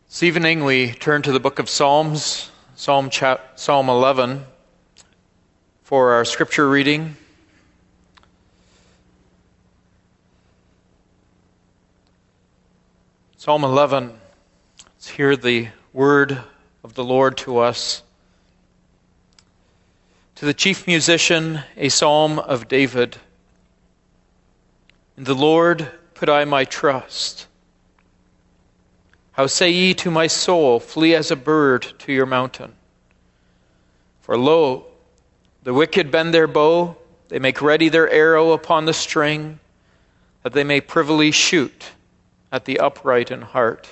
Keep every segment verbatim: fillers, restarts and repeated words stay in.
This evening we turn to the book of Psalms, Psalm, chap- Psalm eleven, for our scripture reading. Psalm eleven, let's hear the word of the Lord to us. To the chief musician, a psalm of David. In the Lord put I my trust. How say ye to my soul, flee as a bird to your mountain? For lo, the wicked bend their bow, they make ready their arrow upon the string, that they may privily shoot at the upright in heart.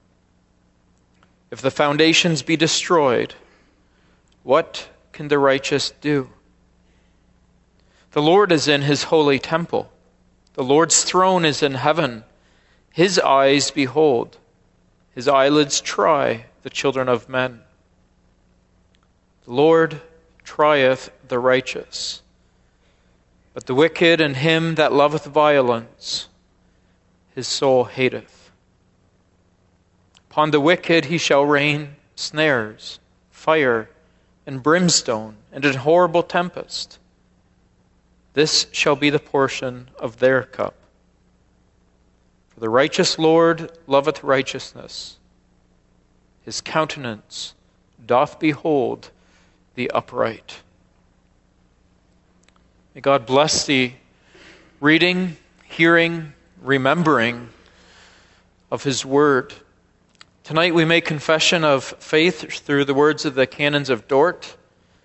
If the foundations be destroyed, what can the righteous do? The Lord is in his holy temple. The Lord's throne is in heaven. His eyes behold. His eyelids try the children of men. The Lord trieth the righteous, but the wicked and him that loveth violence, his soul hateth. Upon the wicked he shall rain snares, fire, and brimstone, and an horrible tempest. This shall be the portion of their cup. For the righteous Lord loveth righteousness. His countenance doth behold the upright. May God bless the reading, hearing, remembering of his word. Tonight we make confession of faith through the words of the Canons of Dort.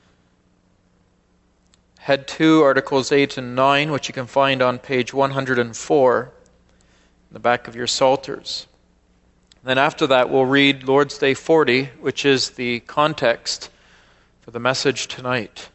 Head two, Articles eight and nine, which you can find on page one hundred four. In the back of your Psalters. Then after that, we'll read Lord's Day forty, which is the context for the message tonight.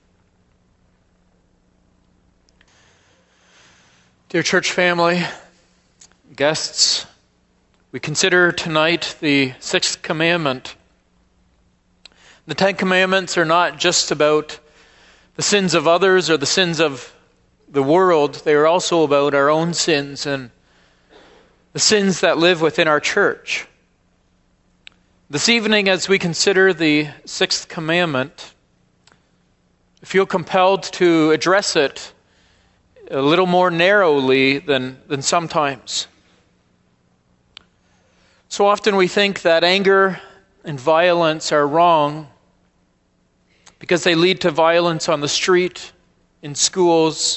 Dear church family, guests, we consider tonight the sixth commandment. The Ten Commandments are not just about the sins of others or the sins of the world. They are also about our own sins and the sins that live within our church. This evening, as we consider the sixth commandment, I feel compelled to address it a little more narrowly than, than sometimes. So often we think that anger and violence are wrong because they lead to violence on the street, in schools.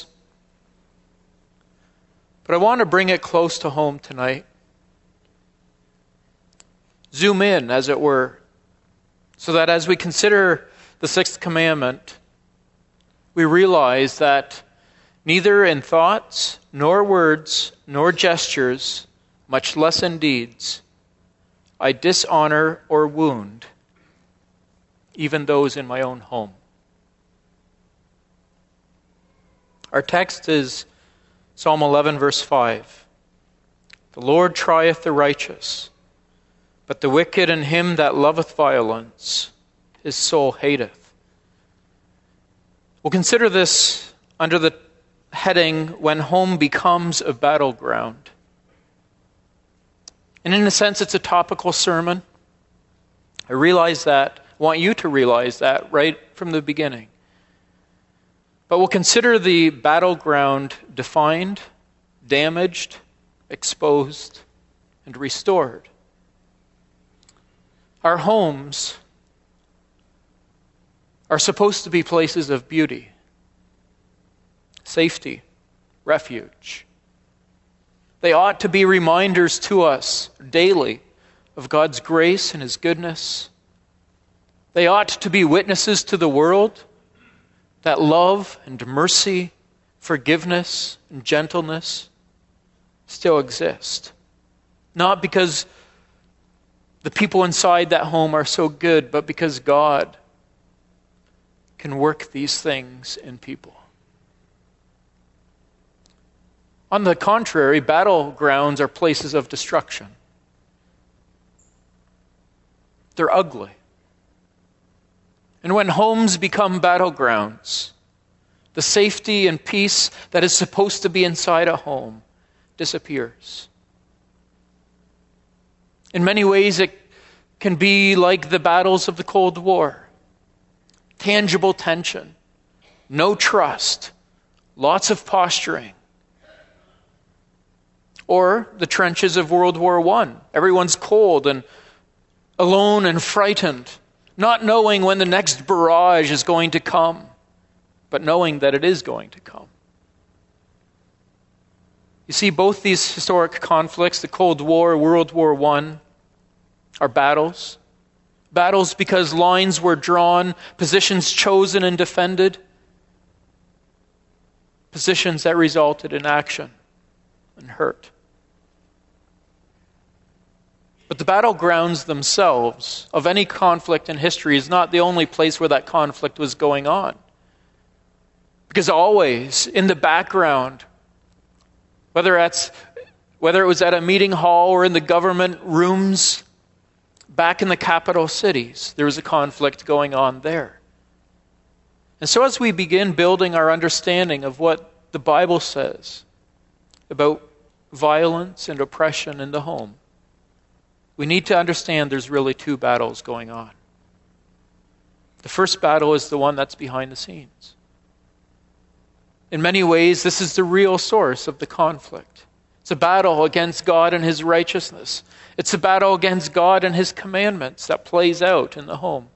But I want to bring it close to home tonight. Zoom in, as it were, so that as we consider the sixth commandment, we realize that neither in thoughts, nor words, nor gestures, much less in deeds, I dishonor or wound even those in my own home. Our text is Psalm eleven, verse five. The Lord trieth the righteous, but the wicked and him that loveth violence, his soul hateth. We'll consider this under the heading, When Home Becomes a Battleground. And in a sense, it's a topical sermon. I realize that, I want you to realize that right from the beginning. But we'll consider the battleground defined, damaged, exposed, and restored. Our homes are supposed to be places of beauty, safety, refuge. They ought to be reminders to us daily of God's grace and his goodness. They ought to be witnesses to the world that love and mercy, forgiveness and gentleness still exist. Not because the people inside that home are so good, but because God can work these things in people. On the contrary, battlegrounds are places of destruction. They're ugly. And when homes become battlegrounds, the safety and peace that is supposed to be inside a home disappears. In many ways, it can be like the battles of the Cold War. Tangible tension, no trust, lots of posturing. Or the trenches of World War One. Everyone's cold and alone and frightened, not knowing when the next barrage is going to come, but knowing that it is going to come. You see, both these historic conflicts, the Cold War, World War One, are battles. Battles because lines were drawn, positions chosen and defended. Positions that resulted in action and hurt. But the battlegrounds themselves of any conflict in history is not the only place where that conflict was going on. Because always in the background, whether that's whether it was at a meeting hall or in the government rooms back in the capital cities, there was a conflict going on there. And so as we begin building our understanding of what the Bible says about violence and oppression in the home, we need to understand there's really two battles going on. The first battle is the one that's behind the scenes. In many ways, this is the real source of the conflict. It's a battle against God and His righteousness. It's a battle against God and His commandments that plays out in the home.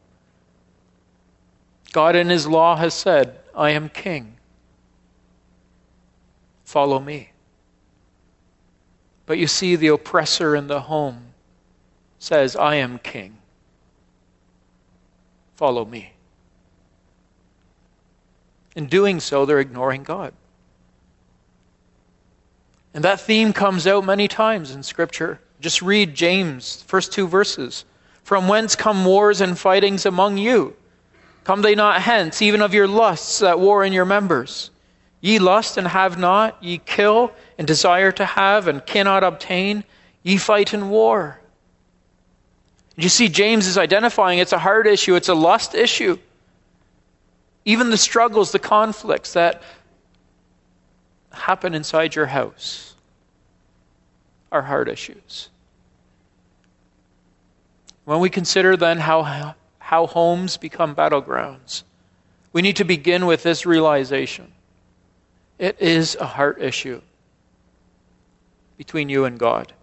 God in His law has said, I am king. Follow me. But you see, the oppressor in the home says, I am king. Follow me. In doing so, they're ignoring God. And that theme comes out many times in Scripture. Just read James, first two verses. From whence come wars and fightings among you? Come they not hence, even of your lusts that war in your members? Ye lust and have not, ye kill and desire to have and cannot obtain, ye fight in war. You see, James is identifying it's a heart issue, it's a lust issue. Even the struggles, the conflicts that happen inside your house are heart issues. When we consider then how, how homes become battlegrounds, we need to begin with this realization. It is a heart issue between you and God.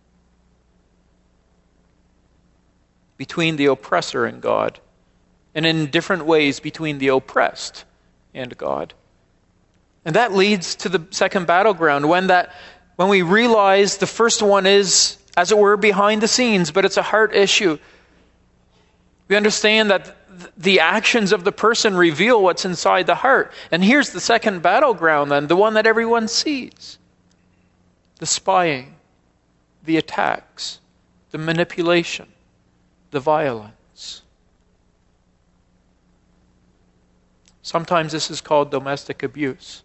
Between the oppressor and God. And in different ways between the oppressed and God. And that leads to the second battleground, when that when we realize the first one is, as it were, behind the scenes, but it's a heart issue. We understand that the actions of the person reveal what's inside the heart. And here's the second battleground then, the one that everyone sees. The spying, the attacks, the manipulation, the violence. Sometimes this is called domestic abuse.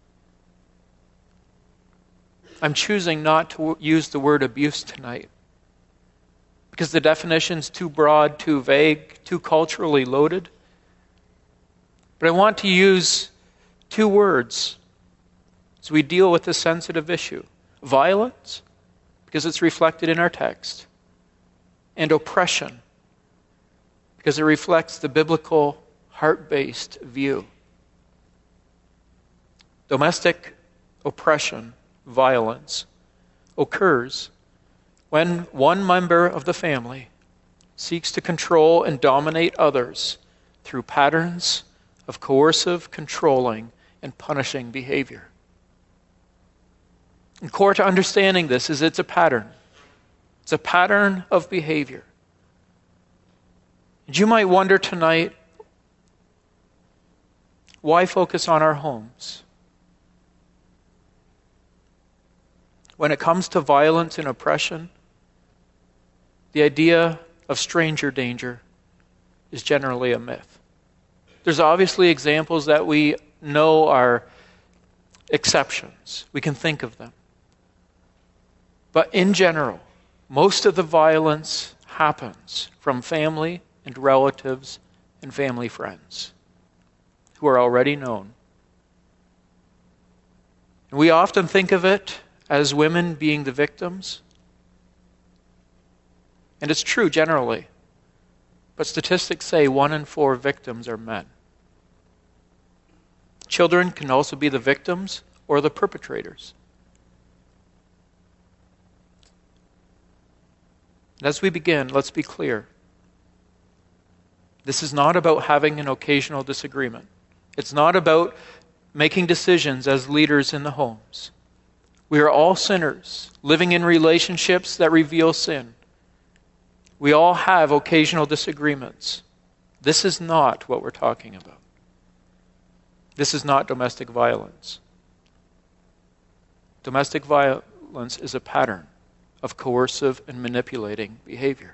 I'm choosing not to use the word abuse tonight because the definition's too broad, too vague, too culturally loaded. But I want to use two words as we deal with this sensitive issue. Violence, because it's reflected in our text, and oppression, because it reflects the biblical heart-based view. Domestic oppression, violence, occurs when one member of the family seeks to control and dominate others through patterns of coercive, controlling, and punishing behavior. And core to understanding this is it's a pattern. It's a pattern of behavior. And you might wonder tonight, why focus on our homes? When it comes to violence and oppression, the idea of stranger danger is generally a myth. There's obviously examples that we know are exceptions. We can think of them. But in general, most of the violence happens from family and relatives and family friends who are already known. And we often think of it as women being the victims. And it's true generally. But statistics say one in four victims are men. Children can also be the victims or the perpetrators. And as we begin, let's be clear. This is not about having an occasional disagreement. It's not about making decisions as leaders in the homes. We are all sinners, living in relationships that reveal sin. We all have occasional disagreements. This is not what we're talking about. This is not domestic violence. Domestic violence is a pattern of coercive and manipulating behavior.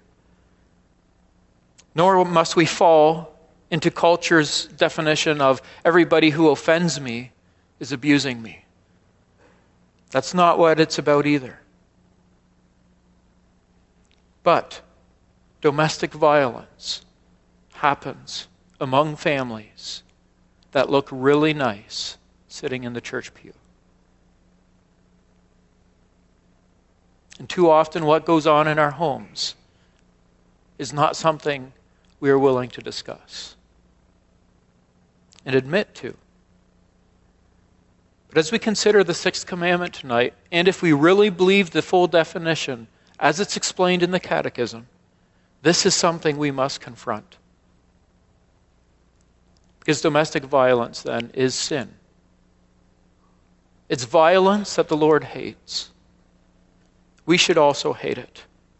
Nor must we fall into culture's definition of everybody who offends me is abusing me. That's not what it's about either. But domestic violence happens among families that look really nice sitting in the church pew. And too often what goes on in our homes is not something we are willing to discuss and admit to. But as we consider the sixth commandment tonight, and if we really believe the full definition as it's explained in the Catechism, this is something we must confront. Because domestic violence, then, is sin. It's violence that the Lord hates. We should also hate it.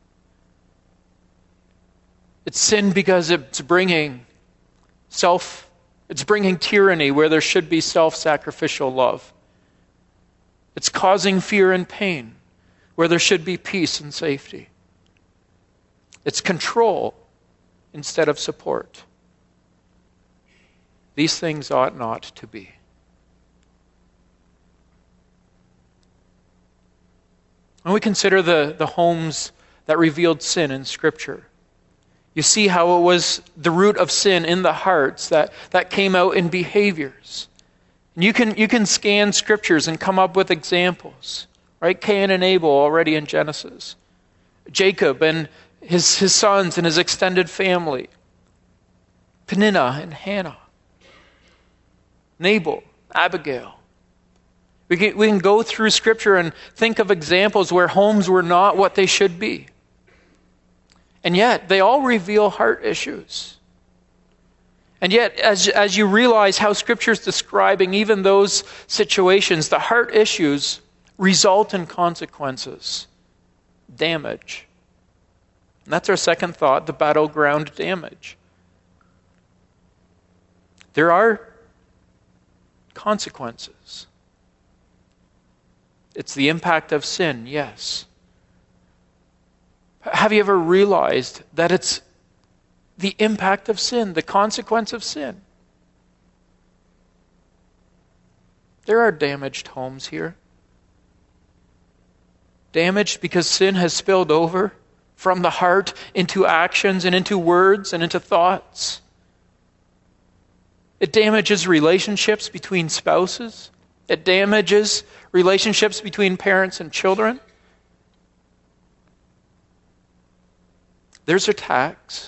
It's sin because it's bringing self, it's bringing tyranny where there should be self-sacrificial love. It's causing fear and pain where there should be peace and safety. It's control instead of support. These things ought not to be. When we consider the, the homes that revealed sin in Scripture, you see how it was the root of sin in the hearts that, that came out in behaviors. And you can, you can scan Scriptures and come up with examples. Right? Cain and Abel already in Genesis. Jacob and his, his sons and his extended family. Peninnah and Hannah. Nabal, Abigail. We can, we can go through Scripture and think of examples where homes were not what they should be. And yet, they all reveal heart issues. And yet, as, as you realize how Scripture is describing even those situations, the heart issues result in consequences, damage. And that's our second thought, the battleground damage. There are consequences. It's the impact of sin, yes. Have you ever realized that it's the impact of sin, the consequence of sin? There are damaged homes here. Damaged because sin has spilled over from the heart into actions and into words and into thoughts. It damages relationships between spouses. It damages relationships between parents and children. There's attacks.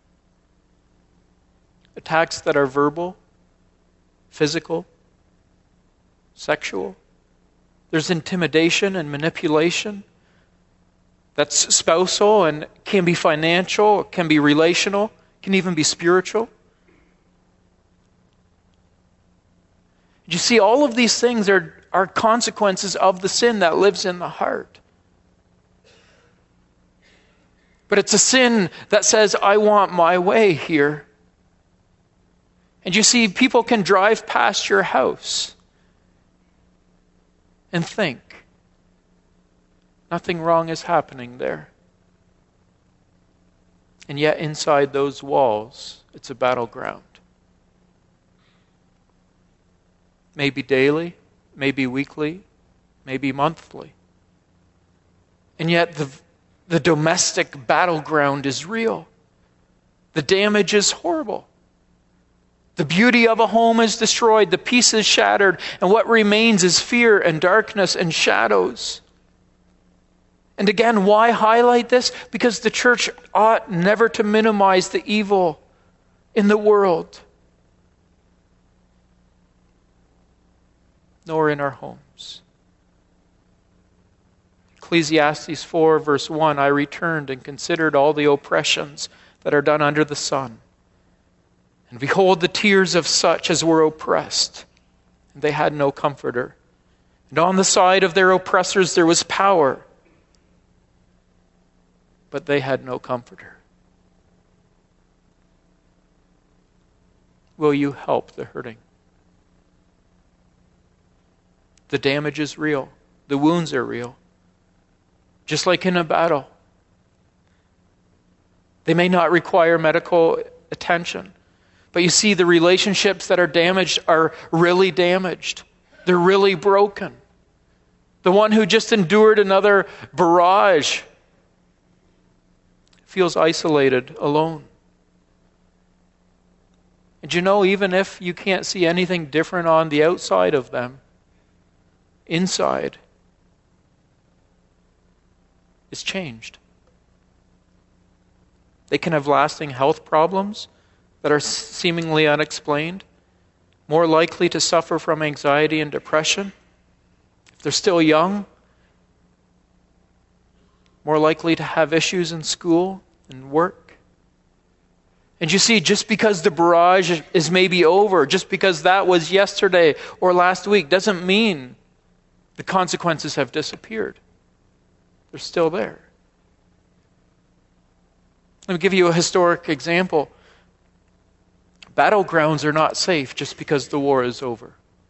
Attacks that are verbal, physical, sexual. There's intimidation and manipulation. That's spousal and can be financial, can be relational, can even be spiritual. You see, all of these things are, are consequences of the sin that lives in the heart. But it's a sin that says, I want my way here. And you see, people can drive past your house and think, nothing wrong is happening there. And yet inside those walls, it's a battleground. Maybe daily, maybe weekly, maybe monthly. And yet the, the domestic battleground is real. The damage is horrible. The beauty of a home is destroyed, the peace is shattered, and what remains is fear and darkness and shadows. And again, why highlight this? Because the church ought never to minimize the evil in the world, nor in our homes. Ecclesiastes four, verse one, I returned and considered all the oppressions that are done under the sun. And behold, the tears of such as were oppressed, and they had no comforter. And on the side of their oppressors there was power, but they had no comforter. Will you help the hurting? The damage is real. The wounds are real. Just like in a battle. They may not require medical attention. But you see, the relationships that are damaged are really damaged. They're really broken. The one who just endured another barrage feels isolated, alone. And you know, even if you can't see anything different on the outside of them, inside is changed. They can have lasting health problems that are seemingly unexplained, more likely to suffer from anxiety and depression. If they're still young, more likely to have issues in school and work. And you see, just because the barrage is maybe over, just because that was yesterday or last week, doesn't mean the consequences have disappeared. They're still there. Let me give you a historic example. Battlegrounds are not safe just because the war is over.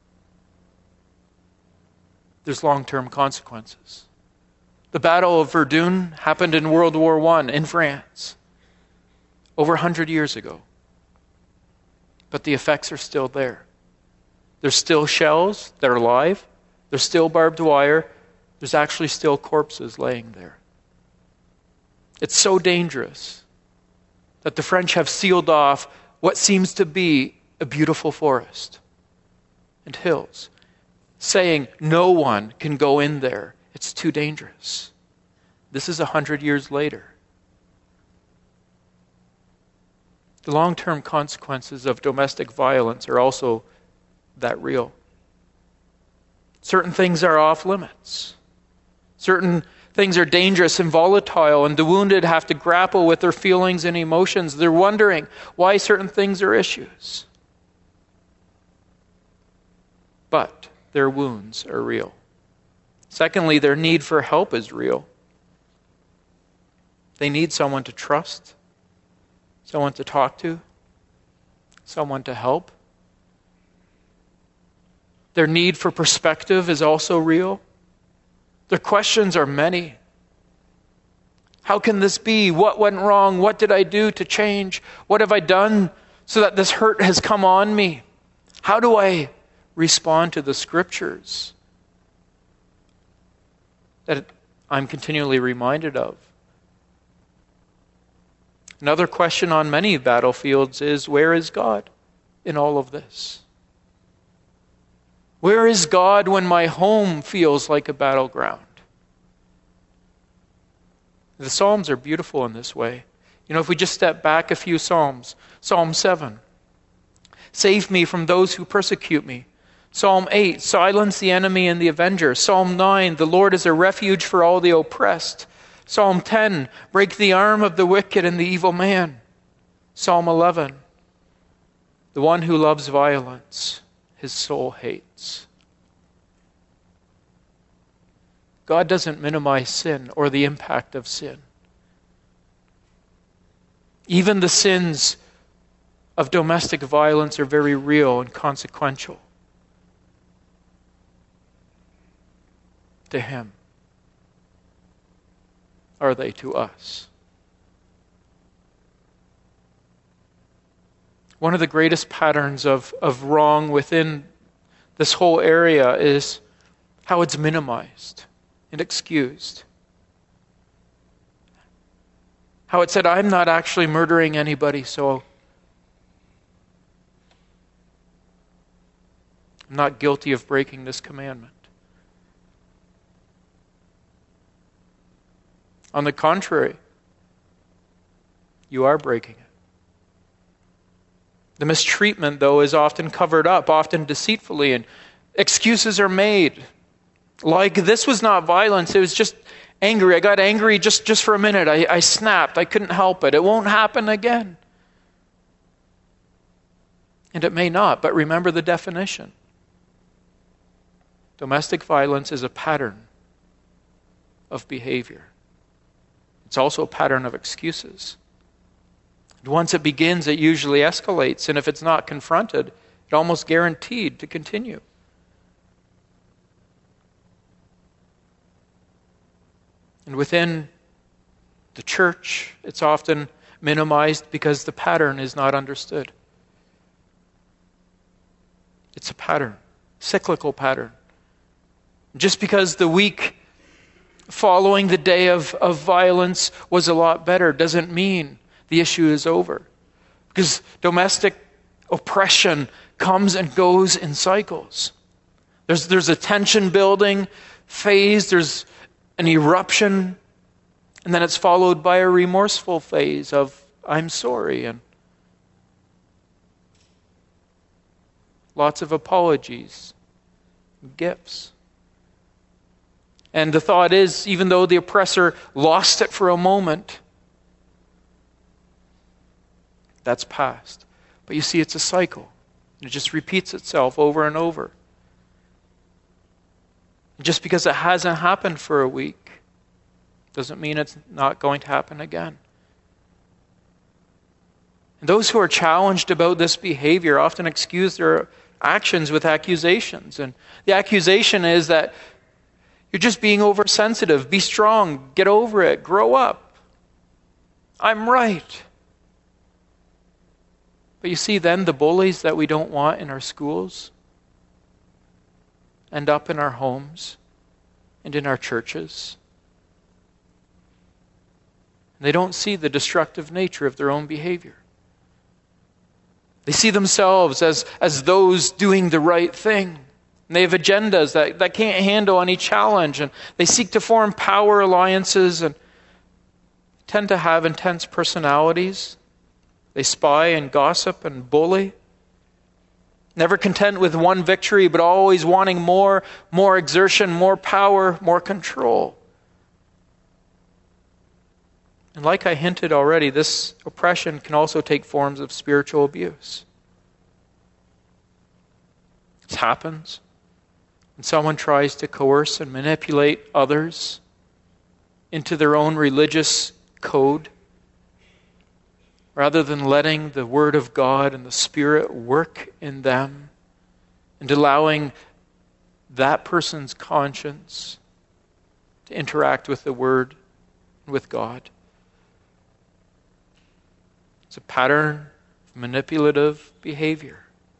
There's long-term consequences. The Battle of Verdun happened in World War One in France, over one hundred years ago. But the effects are still there. There's still shells that are live. There's still barbed wire. There's actually still corpses laying there. It's so dangerous that the French have sealed off what seems to be a beautiful forest and hills, saying no one can go in there. It's too dangerous. This is a hundred years later. The long-term consequences of domestic violence are also that real. Certain things are off limits. Certain things are dangerous and volatile, and the wounded have to grapple with their feelings and emotions. They're wondering why certain things are issues. But their wounds are real. Secondly, their need for help is real. They need someone to trust, someone to talk to, someone to help. Their need for perspective is also real. Their questions are many. How can this be? What went wrong? What did I do to change? What have I done so that this hurt has come on me? How do I respond to the scriptures that I'm continually reminded of? Another question on many battlefields is, where is God in all of this? Where is God when my home feels like a battleground? The Psalms are beautiful in this way. You know, if we just step back a few Psalms. Psalm seven, save me from those who persecute me. Psalm eight, silence the enemy and the avenger. Psalm nine, the Lord is a refuge for all the oppressed. Psalm ten, break the arm of the wicked and the evil man. Psalm eleven, the one who loves violence, his soul hates. God doesn't minimize sin or the impact of sin. Even the sins of domestic violence are very real and consequential to Him. Are they to us? One of the greatest patterns of, of wrong within this whole area is how it's minimized and excused. How it said, I'm not actually murdering anybody, so I'm not guilty of breaking this commandment. On the contrary, you are breaking it. The mistreatment, though, is often covered up, often deceitfully, and excuses are made. Like, this was not violence, it was just angry. I got angry just, just for a minute. I, I snapped. I couldn't help it. It won't happen again. And it may not, but remember the definition. Domestic violence is a pattern of behavior. It's also a pattern of excuses. And once it begins, it usually escalates, and if it's not confronted, it's almost guaranteed to continue. And within the church, it's often minimized because the pattern is not understood. It's a pattern, cyclical pattern. Just because the week following the day of, of violence was a lot better doesn't mean the issue is over. Because domestic oppression comes and goes in cycles. There's, there's a tension building phase, there's an eruption, and then it's followed by a remorseful phase of, I'm sorry, and lots of apologies, gifts. And the thought is, even though the oppressor lost it for a moment, that's past. But you see, it's a cycle. It just repeats itself over and over. Just because it hasn't happened for a week doesn't mean it's not going to happen again. And those who are challenged about this behavior often excuse their actions with accusations. And the accusation is that you're just being oversensitive. Be strong. Get over it. Grow up. I'm right. But you see, then the bullies that we don't want in our schools end up in our homes and in our churches. They don't see the destructive nature of their own behavior. They see themselves as, as those doing the right thing. And they have agendas that, that can't handle any challenge. And they seek to form power alliances and tend to have intense personalities. They spy and gossip and bully. Never content with one victory, but always wanting more, more exertion, more power, more control. And like I hinted already, this oppression can also take forms of spiritual abuse. It happens when someone tries to coerce and manipulate others into their own religious code, rather than letting the Word of God and the Spirit work in them and allowing that person's conscience to interact with the Word and with God. It's a pattern of manipulative behavior.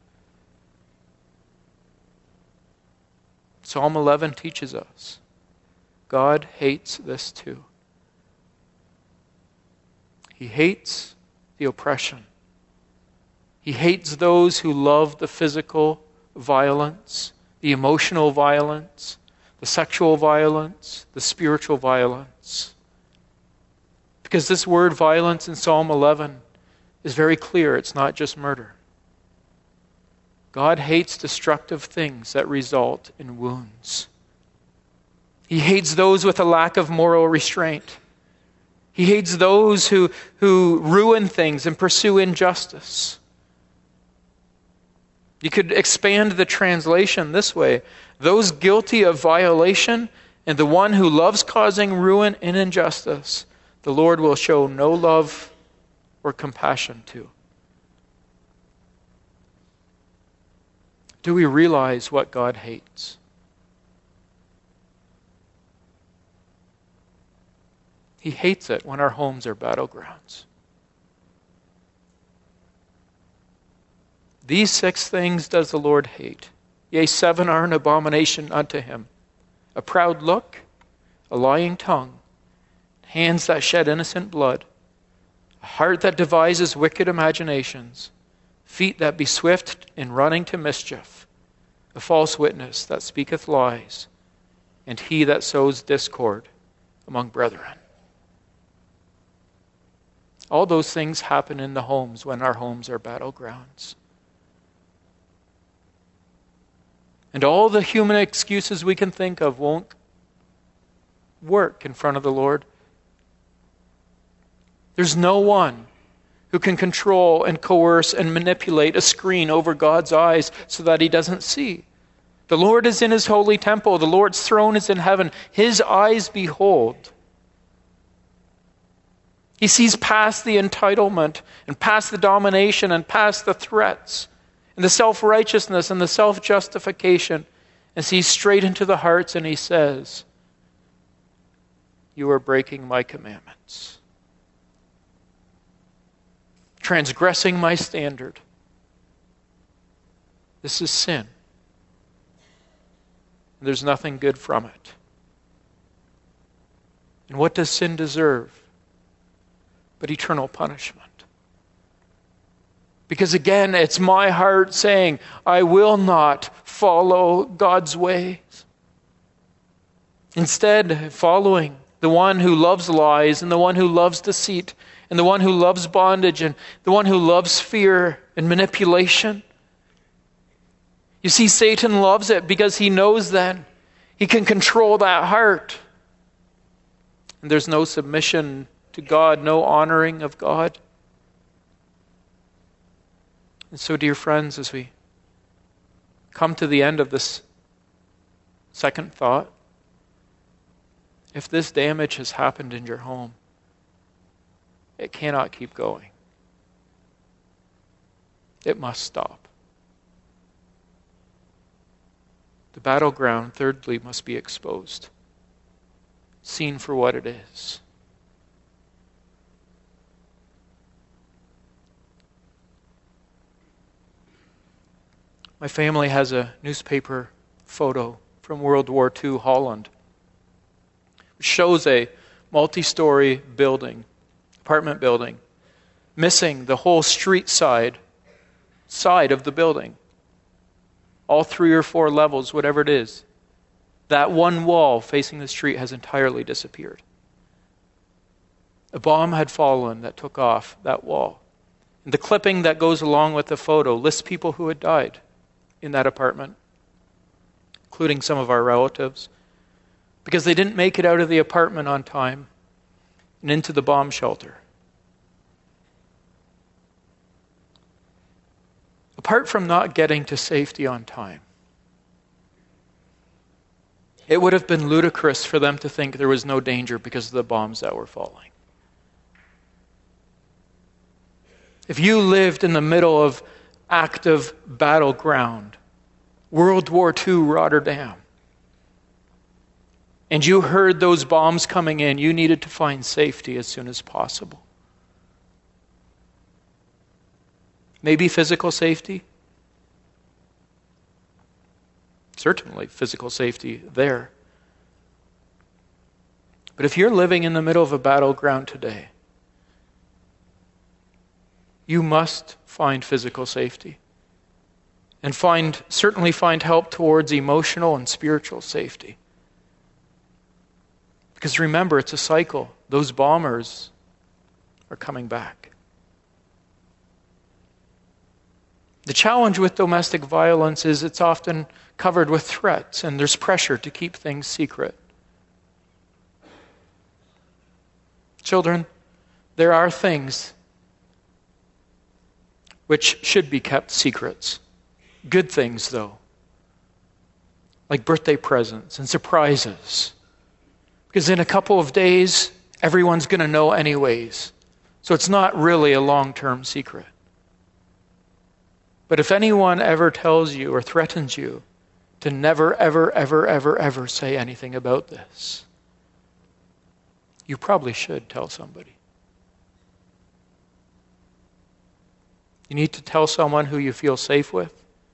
Psalm eleven teaches us God hates this too. He hates the oppression. He hates those who love the physical violence, the emotional violence, the sexual violence, the spiritual violence. Because this word violence in Psalm eleven is very clear. It's not just murder. God hates destructive things that result in wounds. He hates those with a lack of moral restraint. He hates those who, who ruin things and pursue injustice. You could expand the translation this way: those guilty of violation and the one who loves causing ruin and injustice, the Lord will show no love or compassion to. Do we realize what God hates? He hates it when our homes are battlegrounds. These six things does the Lord hate. Yea, seven are an abomination unto him: a proud look, a lying tongue, hands that shed innocent blood, a heart that devises wicked imaginations, feet that be swift in running to mischief, a false witness that speaketh lies, and he that sows discord among brethren. All those things happen in the homes when our homes are battlegrounds. And all the human excuses we can think of won't work in front of the Lord. There's no one who can control and coerce and manipulate a screen over God's eyes so that he doesn't see. The Lord is in his holy temple. The Lord's throne is in heaven. His eyes behold. He sees past the entitlement and past the domination and past the threats and the self-righteousness and the self-justification, and sees straight into the hearts, and he says, "You are breaking my commandments, transgressing my standard. This is sin. There's nothing good from it." And what does sin deserve but eternal punishment? Because again, it's my heart saying, I will not follow God's ways. Instead, following the one who loves lies and the one who loves deceit and the one who loves bondage and the one who loves fear and manipulation. You see, Satan loves it because he knows then he can control that heart. And there's no submission to God, no honoring of God. And so, dear friends, as we come to the end of this second thought, if this damage has happened in your home, it cannot keep going. It must stop. The battleground, thirdly, must be exposed, seen for what it is. My family has a newspaper photo from World War Two Holland, which shows a multi-story building, apartment building, missing the whole street side, side of the building. All three or four levels, whatever it is. That one wall facing the street has entirely disappeared. A bomb had fallen that took off that wall. And the clipping that goes along with the photo lists people who had died in that apartment, including some of our relatives, because they didn't make it out of the apartment on time and into the bomb shelter. Apart from not getting to safety on time, it would have been ludicrous for them to think there was no danger because of the bombs that were falling. If you lived in the middle of active battleground, World War Two Rotterdam, and you heard those bombs coming in, you needed to find safety as soon as possible. Maybe physical safety. Certainly physical safety there. But if you're living in the middle of a battleground today, you must find physical safety. And find certainly find help towards emotional and spiritual safety. Because remember, it's a cycle. Those bombers are coming back. The challenge with domestic violence is it's often covered with threats, and there's pressure to keep things secret. Children, there are things which should be kept secrets. Good things, though, like birthday presents and surprises. Because in a couple of days, everyone's going to know anyways. So it's not really a long-term secret. But if anyone ever tells you or threatens you to never, ever, ever, ever, ever say anything about this, you probably should tell somebody. You need to tell someone who you feel safe with.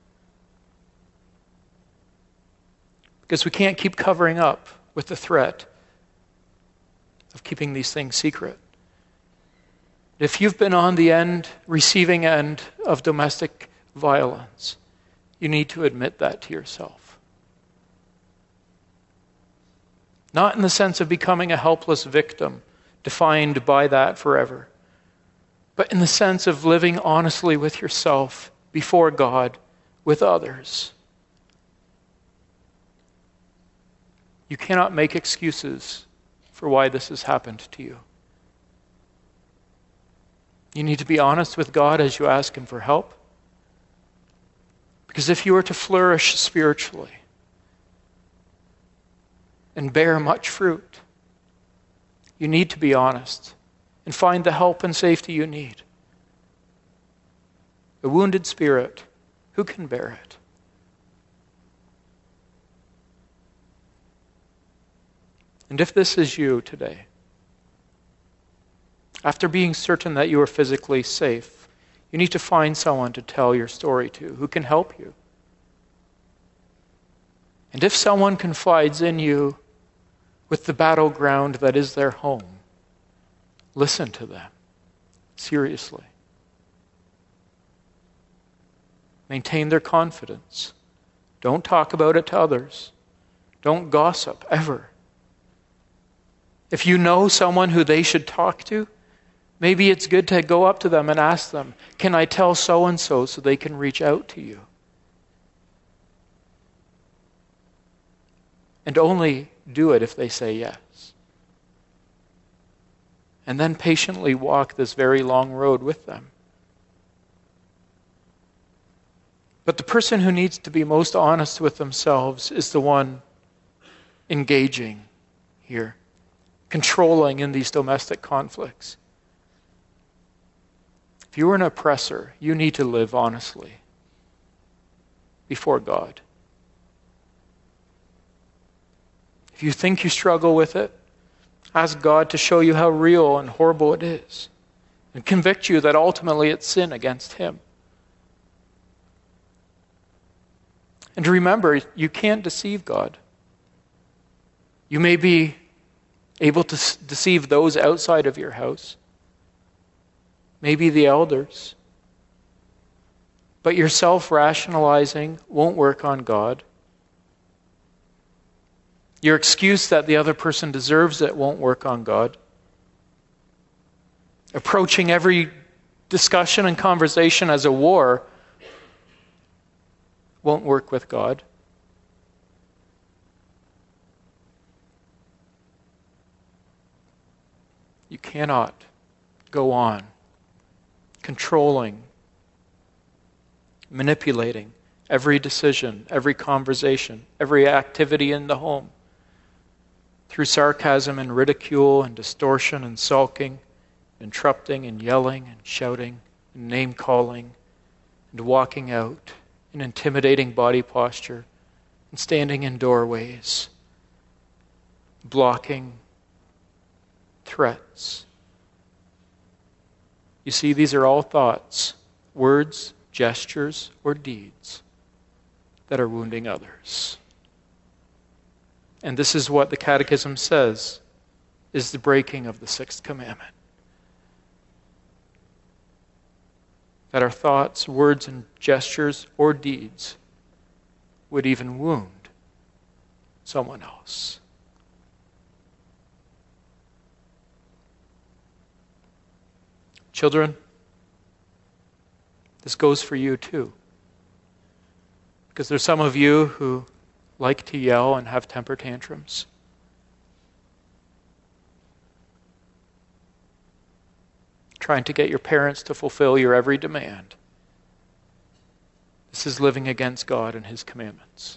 Because we can't keep covering up with the threat of keeping these things secret. If you've been on the end, receiving end of domestic violence, you need to admit that to yourself. Not in the sense of becoming a helpless victim, defined by that forever, but in the sense of living honestly with yourself, before God, with others. You cannot make excuses for why this has happened to you. You need to be honest with God as you ask Him for help. Because if you are to flourish spiritually and bear much fruit, you need to be honest and find the help and safety you need. A wounded spirit, who can bear it? And if this is you today, after being certain that you are physically safe, you need to find someone to tell your story to who can help you. And if someone confides in you with the battleground that is their home, listen to them seriously. Maintain their confidence. Don't talk about it to others. Don't gossip, ever. If you know someone who they should talk to, maybe it's good to go up to them and ask them, can I tell so-and-so so they can reach out to you? And only do it if they say yes. And then patiently walk this very long road with them. But the person who needs to be most honest with themselves is the one engaging here, controlling in these domestic conflicts. If you are an oppressor, you need to live honestly before God. If you think you struggle with it, ask God to show you how real and horrible it is, and convict you that ultimately it's sin against Him. And remember, you can't deceive God. You may be able to s- deceive those outside of your house, maybe the elders, but your self-rationalizing won't work on God. Your excuse that the other person deserves it won't work on God. Approaching every discussion and conversation as a war won't work with God. You cannot go on controlling, manipulating every decision, every conversation, every activity in the home through sarcasm and ridicule and distortion and sulking, interrupting and yelling and shouting and name-calling and walking out in intimidating body posture and standing in doorways, blocking, threats. You see, these are all thoughts, words, gestures, or deeds that are wounding others. And this is what the Catechism says is the breaking of the sixth commandment. That our thoughts, words, and gestures or deeds would even wound someone else. Children, this goes for you too. Because there's some of you who like to yell and have temper tantrums. Trying to get your parents to fulfill your every demand. This is living against God and His commandments.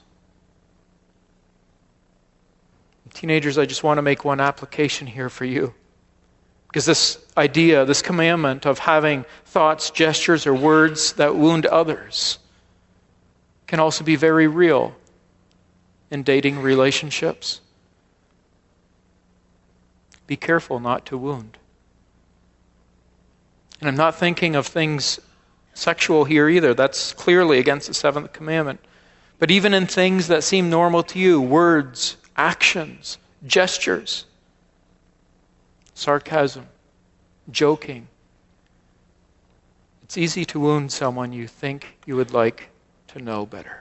Teenagers, I just want to make one application here for you. Because this idea, this commandment of having thoughts, gestures, or words that wound others can also be very real in dating relationships. Be careful not to wound. And I'm not thinking of things sexual here either. That's clearly against the seventh commandment. But even in things that seem normal to you, words, actions, gestures, sarcasm, joking. It's easy to wound someone you think you would like to know better.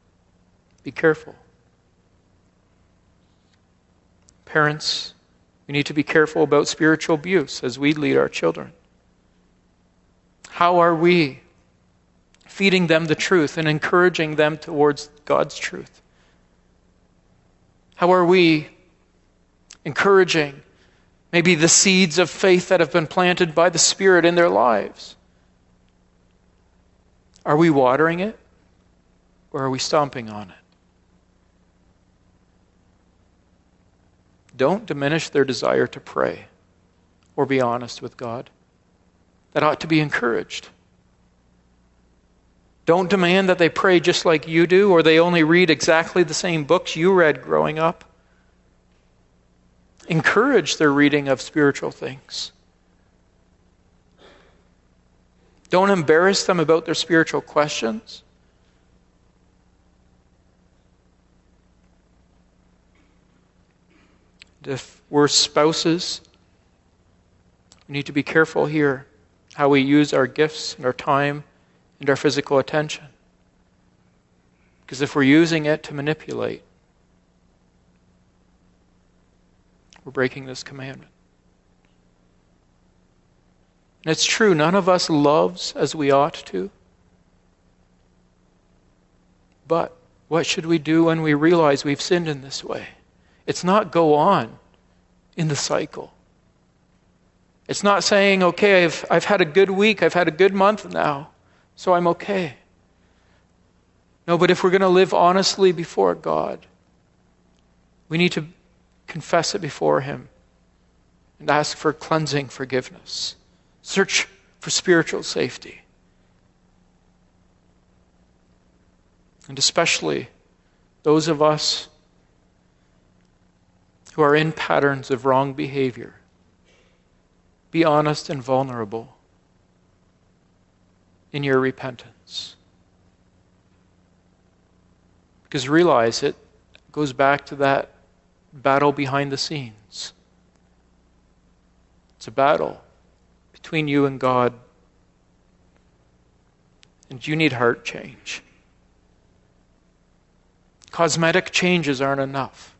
Be careful. Parents, We need to be careful about spiritual abuse as we lead our children. How are we feeding them the truth and encouraging them towards God's truth? How are we encouraging maybe the seeds of faith that have been planted by the Spirit in their lives? Are we watering it, or are we stomping on it? Don't diminish their desire to pray or be honest with God. That ought to be encouraged. Don't demand that they pray just like you do, or they only read exactly the same books you read growing up. Encourage their reading of spiritual things. Don't embarrass them about their spiritual questions. If we're spouses, we need to be careful here how we use our gifts and our time and our physical attention. Because if we're using it to manipulate, we're breaking this commandment. And it's true, none of us loves as we ought to. But what should we do when we realize we've sinned in this way? It's not go on in the cycle. It's not saying, okay, I've, I've had a good week, I've had a good month now, so I'm okay. No, but if we're going to live honestly before God, we need to confess it before Him and ask for cleansing forgiveness. Search for spiritual safety. And especially those of us who are in patterns of wrong behavior, be honest and vulnerable in your repentance. Because realize it goes back to that battle behind the scenes. It's a battle between you and God. And you need heart change. Cosmetic changes aren't enough.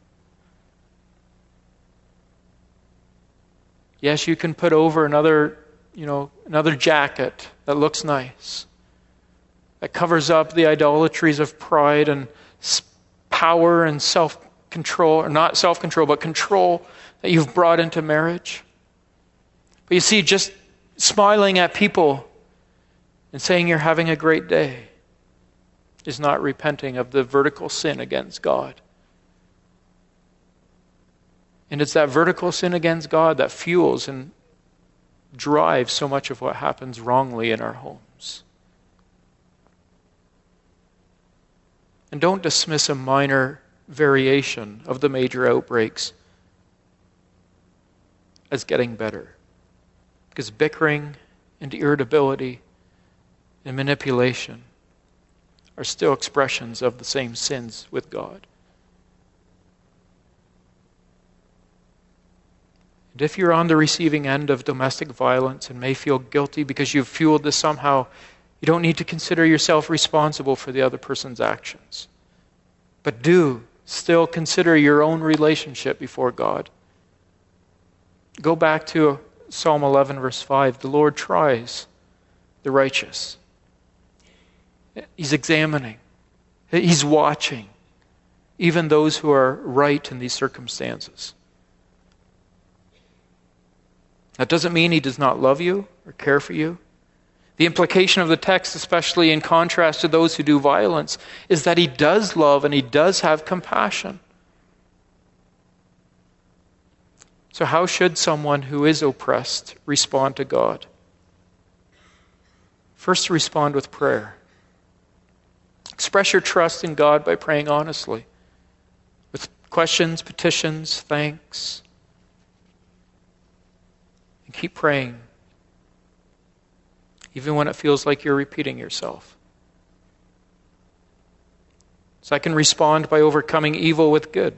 Yes, you can put over another, you know, another jacket that looks nice, that covers up the idolatries of pride and power and self-control, or not self-control, but control that you've brought into marriage. But you see, just smiling at people and saying you're having a great day is not repenting of the vertical sin against God. And it's that vertical sin against God that fuels and drives so much of what happens wrongly in our homes. And don't dismiss a minor variation of the major outbreaks as getting better. Because bickering and irritability and manipulation are still expressions of the same sins with God. And if you're on the receiving end of domestic violence and may feel guilty because you've fueled this somehow, you don't need to consider yourself responsible for the other person's actions. But do still consider your own relationship before God. Go back to Psalm eleven, verse five. The Lord tries the righteous. He's examining. He's watching even those who are right in these circumstances. That doesn't mean He does not love you or care for you. The implication of the text, especially in contrast to those who do violence, is that He does love and He does have compassion. So how should someone who is oppressed respond to God? First, respond with prayer. Express your trust in God by praying honestly, with questions, petitions, thanks. And keep praying, even when it feels like you're repeating yourself. Second, respond by overcoming evil with good.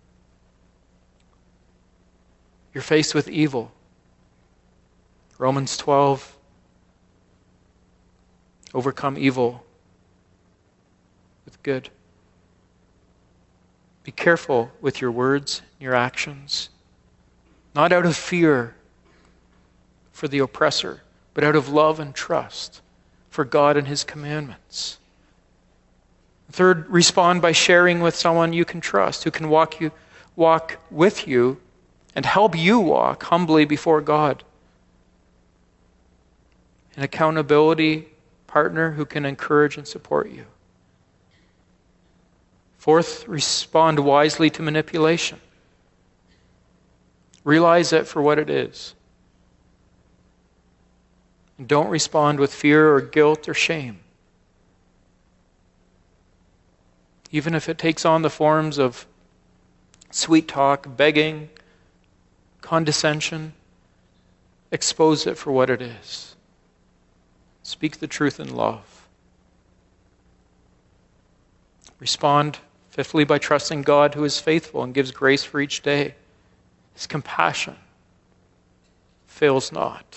You're faced with evil. Romans twelve, overcome evil with good. Be careful with your words, your actions. Not out of fear for the oppressor, but out of love and trust for God and his commandments. Third, respond by sharing with someone you can trust, who can walk you, walk with you and help you walk humbly before God. An accountability partner who can encourage and support you. Fourth, respond wisely to manipulation. Realize it for what it is. And don't respond with fear or guilt or shame. Even if it takes on the forms of sweet talk, begging, condescension, expose it for what it is. Speak the truth in love. Respond, fifthly, by trusting God who is faithful and gives grace for each day. His compassion fails not.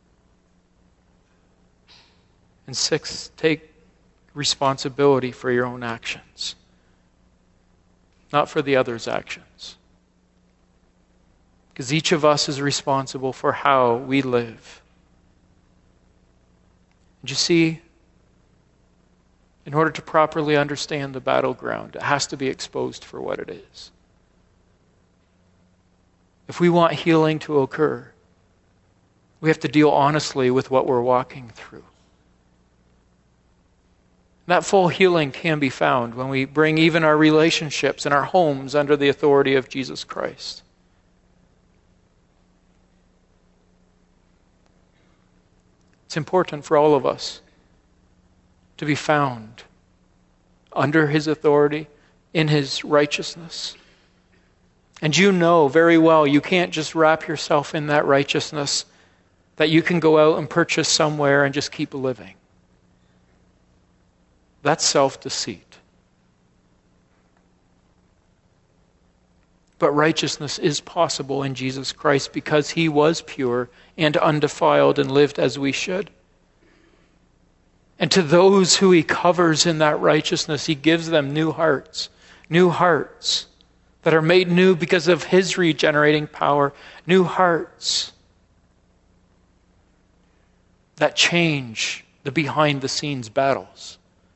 And sixth, take responsibility for your own actions, not for the other's actions. Because each of us is responsible for how we live. And you see, in order to properly understand the battleground, it has to be exposed for what it is. If we want healing to occur, we have to deal honestly with what we're walking through. That full healing can be found when we bring even our relationships and our homes under the authority of Jesus Christ. It's important for all of us to be found under his authority, in his righteousness. And you know very well you can't just wrap yourself in that righteousness that you can go out and purchase somewhere and just keep living. That's self-deceit. But righteousness is possible in Jesus Christ because he was pure and undefiled and lived as we should. And to those who he covers in that righteousness, he gives them new hearts, new hearts that are made new because of his regenerating power, new hearts that change the behind-the-scenes battles.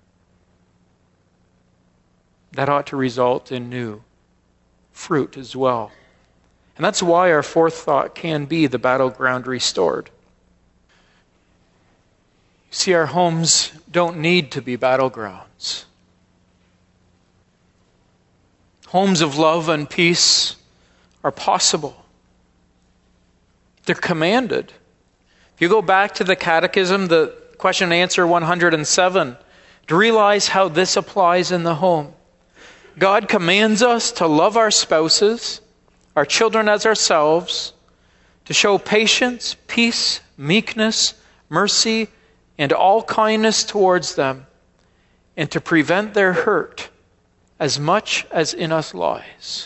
That ought to result in new fruit as well. And that's why our fourth thought can be the battleground restored. You see, our homes don't need to be battlegrounds. Homes of love and peace are possible. They're commanded. If you go back to the Catechism, the question and answer one hundred seven, to realize how this applies in the home. God commands us to love our spouses, our children as ourselves, to show patience, peace, meekness, mercy, and all kindness towards them, and to prevent their hurt as much as in us lies.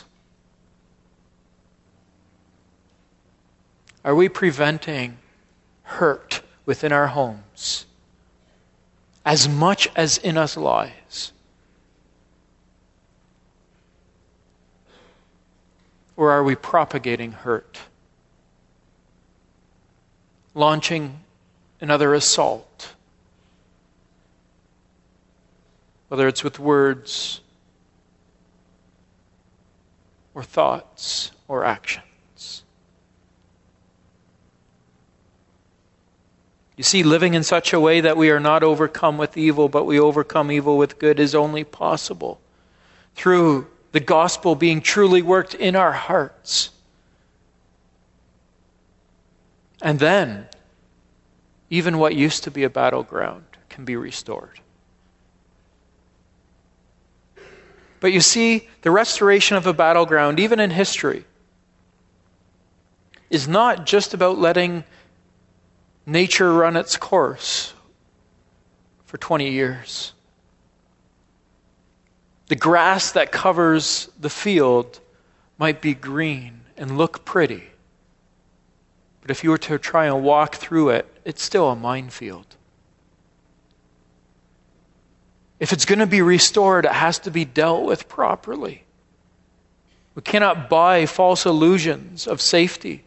Are we preventing hurt within our homes as much as in us lies? Or are we propagating hurt? Launching another assault? Whether it's with words or thoughts or actions. You see, living in such a way that we are not overcome with evil, but we overcome evil with good is only possible through the gospel being truly worked in our hearts. And then, even what used to be a battleground can be restored. But you see, the restoration of a battleground, even in history, is not just about letting nature run its course for twenty years. The grass that covers the field might be green and look pretty. But if you were to try and walk through it, it's still a minefield. If it's going to be restored, it has to be dealt with properly. We cannot buy false illusions of safety.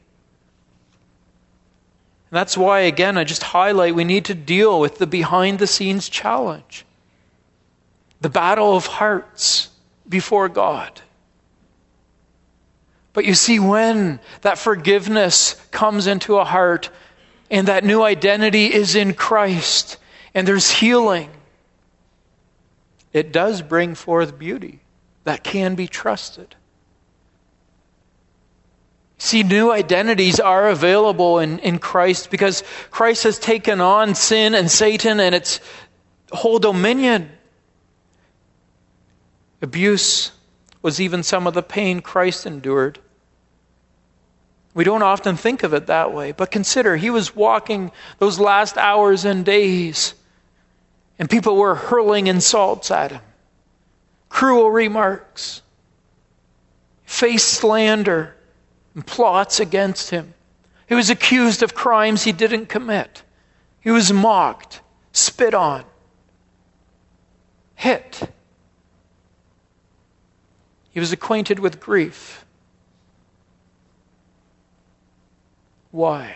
And that's why, again, I just highlight we need to deal with the behind-the-scenes challenge. The battle of hearts before God. But you see, when that forgiveness comes into a heart and that new identity is in Christ and there's healing, it does bring forth beauty that can be trusted. See, new identities are available in, in Christ because Christ has taken on sin and Satan and its whole dominion. Abuse was even some of the pain Christ endured. We don't often think of it that way, but consider, he was walking those last hours and days, and people were hurling insults at him, cruel remarks, face slander, and plots against him. He was accused of crimes he didn't commit. He was mocked, spit on, hit. He was acquainted with grief. Why?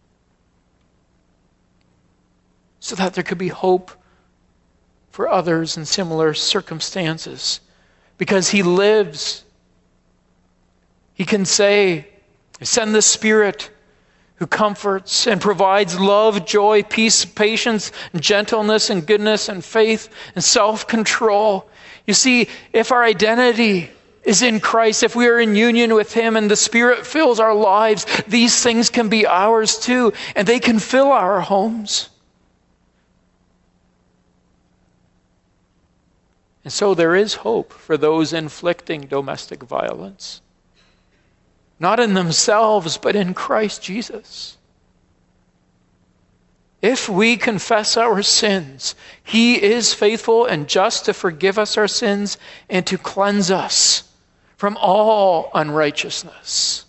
So that there could be hope for others in similar circumstances. Because he lives. He can say, send the Spirit who comforts and provides love, joy, peace, patience, and gentleness, and goodness, and faith, and self-control. You see, if our identity is in Christ, if we are in union with Him and the Spirit fills our lives, these things can be ours too, and they can fill our homes. And so there is hope for those inflicting domestic violence. Not in themselves, but in Christ Jesus. If we confess our sins, He is faithful and just to forgive us our sins and to cleanse us from all unrighteousness.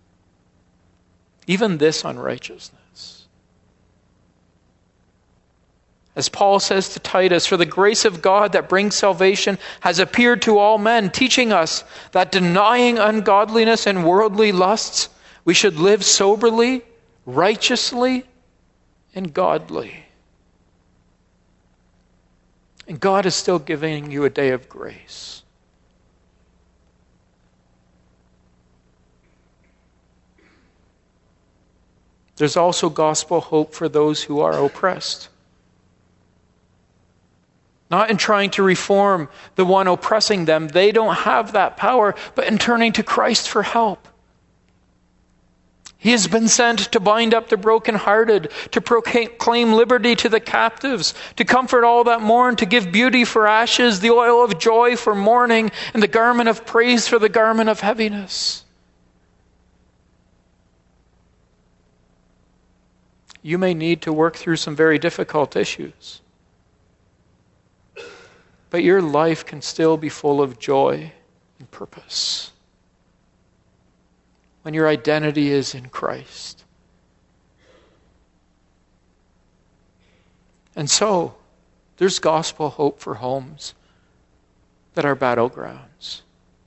Even this unrighteousness. As Paul says to Titus, for the grace of God that brings salvation has appeared to all men, teaching us that denying ungodliness and worldly lusts, we should live soberly, righteously, and godly. And God is still giving you a day of grace. There's also gospel hope for those who are oppressed. Not in trying to reform the one oppressing them. They don't have that power, but in turning to Christ for help. He has been sent to bind up the brokenhearted, to proclaim liberty to the captives, to comfort all that mourn, to give beauty for ashes, the oil of joy for mourning, and the garment of praise for the garment of heaviness. You may need to work through some very difficult issues. But your life can still be full of joy and purpose when your identity is in Christ. And so, there's gospel hope for homes that are battlegrounds.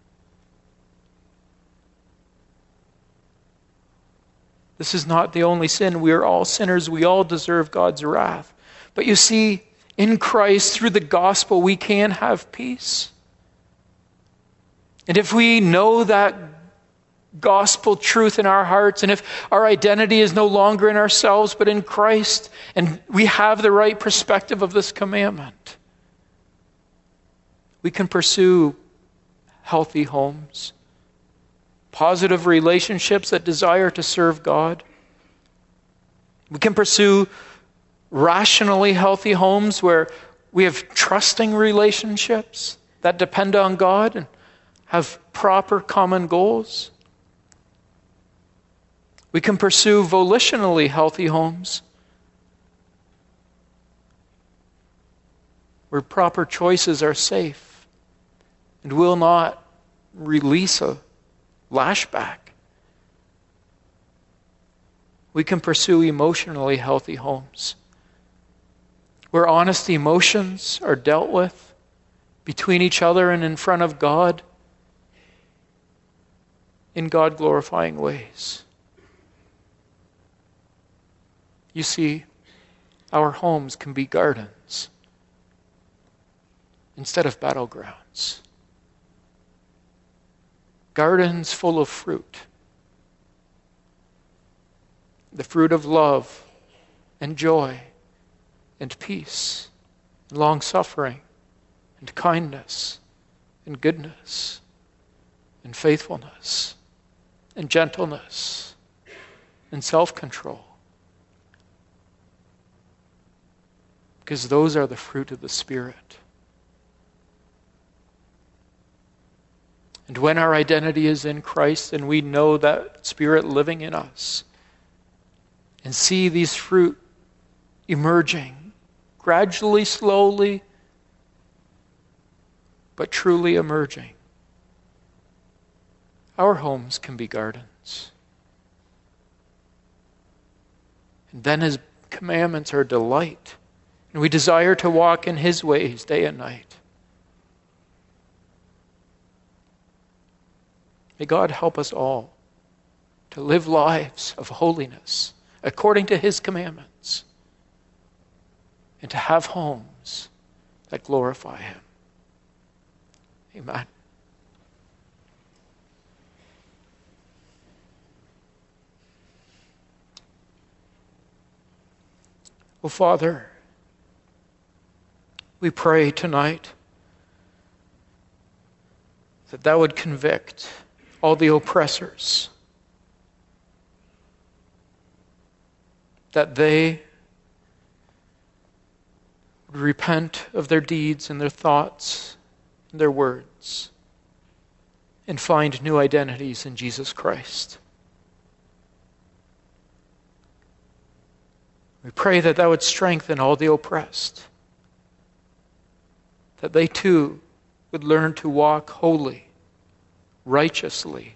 This is not the only sin. We are all sinners. We all deserve God's wrath. But you see, in Christ, through the gospel, we can have peace. And if we know that gospel truth in our hearts, and if our identity is no longer in ourselves but in Christ, and we have the right perspective of this commandment, we can pursue healthy homes, positive relationships that desire to serve God. We can pursue rationally healthy homes where we have trusting relationships that depend on God and have proper common goals. We can pursue volitionally healthy homes where proper choices are safe and will not release a lashback. We can pursue emotionally healthy homes where honest emotions are dealt with between each other and in front of God. in God-glorifying ways. You see, our homes can be gardens instead of battlegrounds. Gardens full of fruit. The fruit of love and joy and peace and long-suffering and kindness and goodness and faithfulness and gentleness and self-control. Because those are the fruit of the Spirit. And when our identity is in Christ and we know that Spirit living in us and see these fruit emerging gradually, slowly, but truly emerging, our homes can be gardens. And then His commandments are delight. And we desire to walk in His ways day and night. May God help us all to live lives of holiness according to His commandments and to have homes that glorify Him. Amen. Oh, Father, we pray tonight that Thou would convict all the oppressors, that they would repent of their deeds and their thoughts and their words and find new identities in Jesus Christ. We pray that Thou would strengthen all the oppressed, that they too would learn to walk holy, righteously,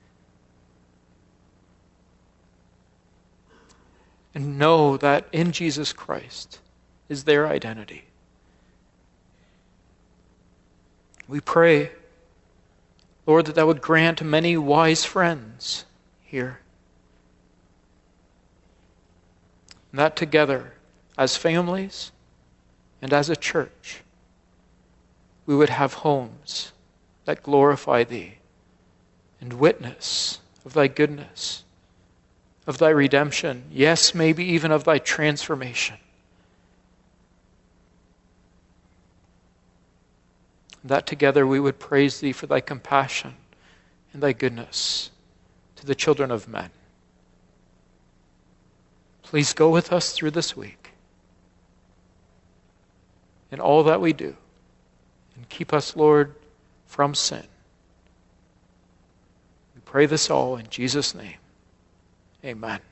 and know that in Jesus Christ is their identity. We pray, Lord, that Thou would grant many wise friends here, and that together, as families and as a church, we would have homes that glorify Thee and witness of Thy goodness, of Thy redemption, yes, maybe even of Thy transformation. That together we would praise Thee for Thy compassion and Thy goodness to the children of men. Please go with us through this week in all that we do, and keep us, Lord, from sin. We pray this all in Jesus' name. Amen.